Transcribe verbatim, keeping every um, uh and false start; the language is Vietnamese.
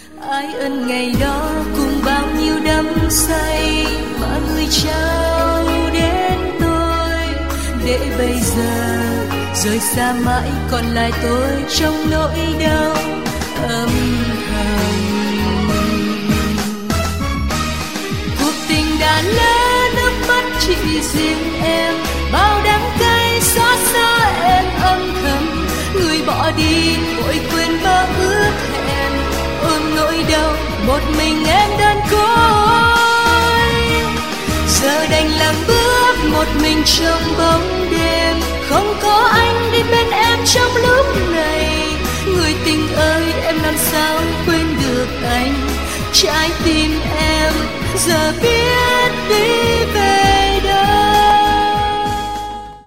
Ái ân ngày đó cùng bao nhiêu đắm say mà người trao đến tôi, để bây giờ rời xa mãi còn lại tôi trong nỗi đau âm thầm. Cuộc tình đã lỡ nước mắt chỉ riêng em, bao đắng cay xót xa em âm thầm. Người bỏ đi vội quên bao ước hẹn, ôm nỗi đau một mình em đơn côi. Giờ đành làm bước một mình trong bóng đêm, không có anh đi bên em trong lúc này. Người tình ơi, em làm sao quên được anh, trái tim em giờ biết đi.